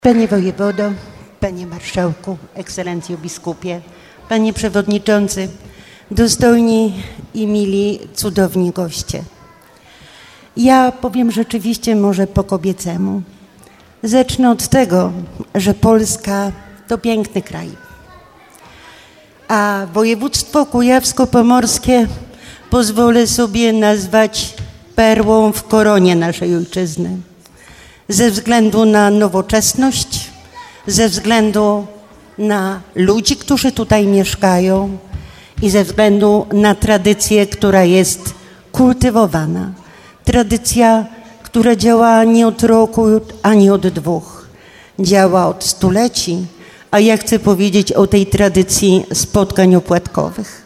Panie wojewodo, panie marszałku, ekscelencjo biskupie, panie przewodniczący, dostojni i mili, cudowni goście. Ja powiem rzeczywiście może po kobiecemu. Zacznę od tego, że Polska to piękny kraj, a województwo kujawsko-pomorskie pozwolę sobie nazwać perłą w koronie naszej ojczyzny. Ze względu na nowoczesność, ze względu na ludzi, którzy tutaj mieszkają i ze względu na tradycję, która jest kultywowana. Tradycja, która działa nie od roku, ani od dwóch. Działa od stuleci, a ja chcę powiedzieć o tej tradycji spotkań opłatkowych.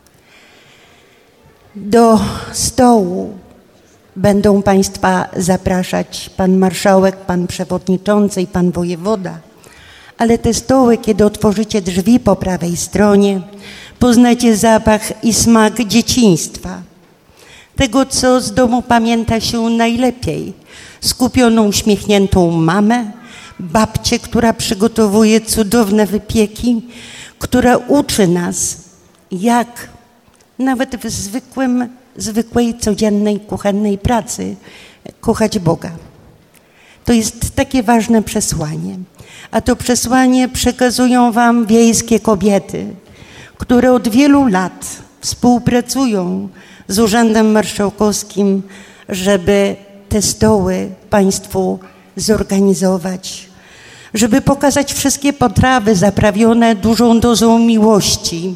Do stołu będą Państwa zapraszać pan marszałek, pan przewodniczący i pan wojewoda, ale te stoły, kiedy otworzycie drzwi po prawej stronie, poznacie zapach i smak dzieciństwa. Tego, co z domu pamięta się najlepiej. Skupioną, uśmiechniętą mamę, babcię, która przygotowuje cudowne wypieki, która uczy nas, jak nawet w zwykłej, codziennej, kuchennej pracy kochać Boga. To jest takie ważne przesłanie. A to przesłanie przekazują wam wiejskie kobiety, które od wielu lat współpracują z Urzędem Marszałkowskim, żeby te stoły Państwu zorganizować, żeby pokazać wszystkie potrawy zaprawione dużą dozą miłości,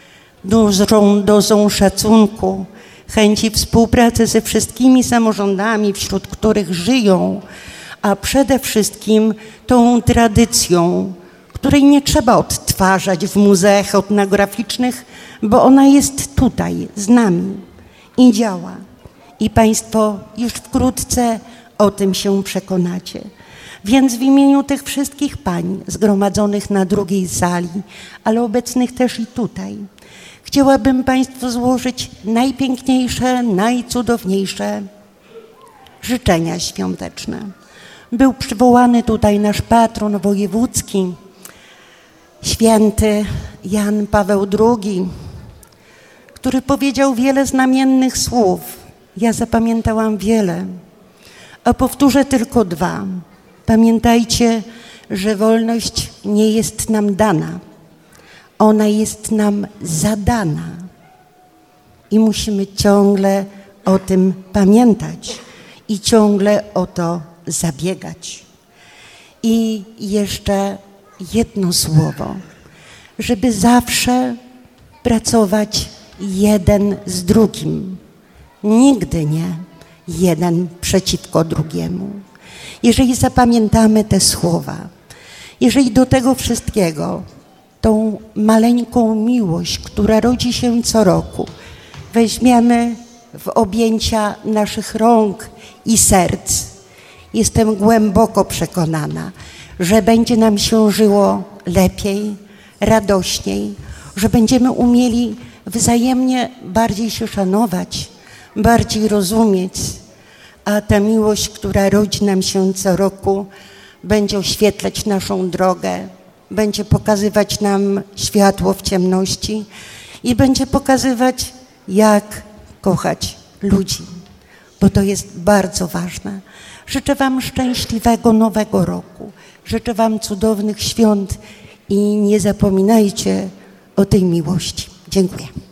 dużą dozą szacunku, chęci współpracy ze wszystkimi samorządami, wśród których żyją, a przede wszystkim tą tradycją, której nie trzeba odtwarzać w muzeach etnograficznych, bo ona jest tutaj z nami i działa. I Państwo już wkrótce o tym się przekonacie. Więc w imieniu tych wszystkich pań zgromadzonych na drugiej sali, ale obecnych też i tutaj, chciałabym Państwu złożyć najpiękniejsze, najcudowniejsze życzenia świąteczne. Był przywołany tutaj nasz patron wojewódzki, święty Jan Paweł II, który powiedział wiele znamiennych słów. Ja zapamiętałam wiele, a powtórzę tylko dwa. Pamiętajcie, że wolność nie jest nam dana. Ona jest nam zadana i musimy ciągle o tym pamiętać i ciągle o to zabiegać. I jeszcze jedno słowo, żeby zawsze pracować jeden z drugim. Nigdy nie jeden przeciwko drugiemu. Jeżeli zapamiętamy te słowa, jeżeli do tego wszystkiego tą maleńką miłość, która rodzi się co roku, weźmiemy w objęcia naszych rąk i serc, jestem głęboko przekonana, że będzie nam się żyło lepiej, radośniej, że będziemy umieli wzajemnie bardziej się szanować, bardziej rozumieć, a ta miłość, która rodzi nam się co roku, będzie oświetlać naszą drogę, będzie pokazywać nam światło w ciemności i będzie pokazywać, jak kochać ludzi, bo to jest bardzo ważne. Życzę wam szczęśliwego nowego roku, życzę wam cudownych świąt i nie zapominajcie o tej miłości. Dziękuję.